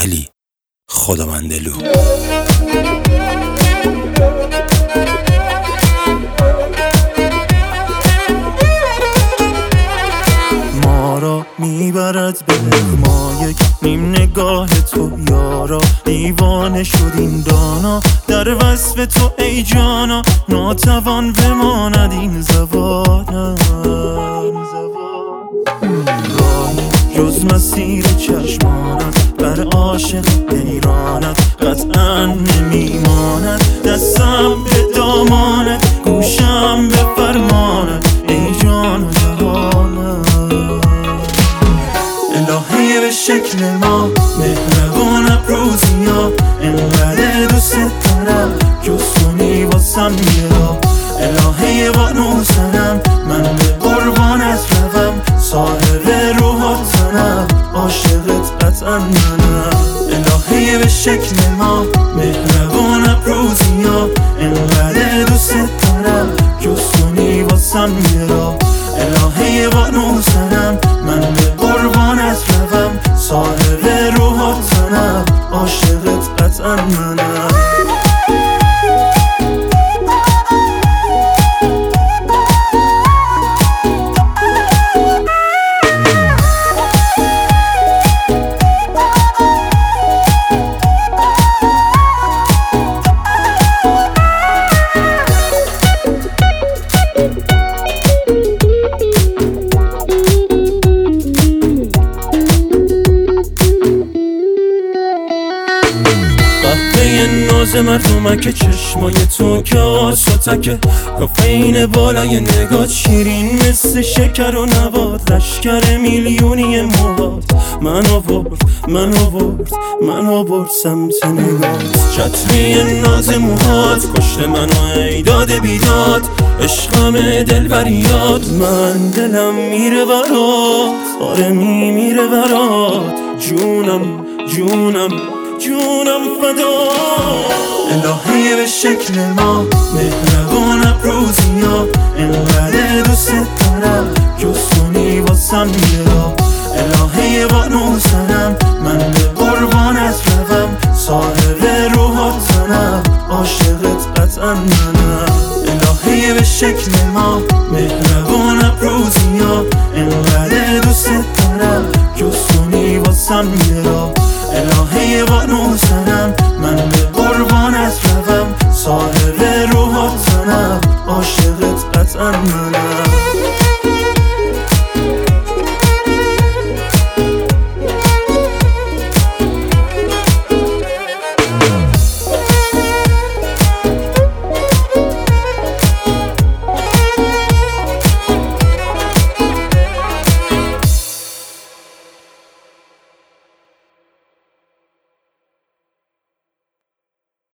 علی خداوندلو. ما را میبرد به ما یک نیم نگاه تو یارا، دیوانه شدیم دانا در وصف تو ای جانا، ناتوان بماند این زبانم. راهی جز مسیر چشمانت بر عاشق حیرانت قطعا نمیماند، دستم به دامانت گوشم به فرمانت ای جان و جهانم. الهی به شکل ما مهربان ابروزیا، انقدر دوست دارم جز کنی واسم میرا. الهی بانو سنم من به قربانت روم، صاحب روحاتنم عاشقت قطعا منم. الهی به شکل ما مهربان ابروزیا، انقدر دوست دارم جز کنی واسم میرا. الهی بانو سنم من به قربانت روم، صاحب روحاتنم عاشقت قطعا منم. ناز مردمک چشمای تو که آساتکه، کافین بالای نگات شیرین مثل شکر و نبات، لشکر میلیونی مواد من آورد سمت نگات. چتری ناز موهات کشت منو ای داد بیداد، عشقم دلبریات من دلم میره برات، آره میره برات، جونم فدا. الهی به شکل ما مهربان ابروزیا، انقدر دوست دارم جز کنی واسم میرا. الهی بانو سنم من به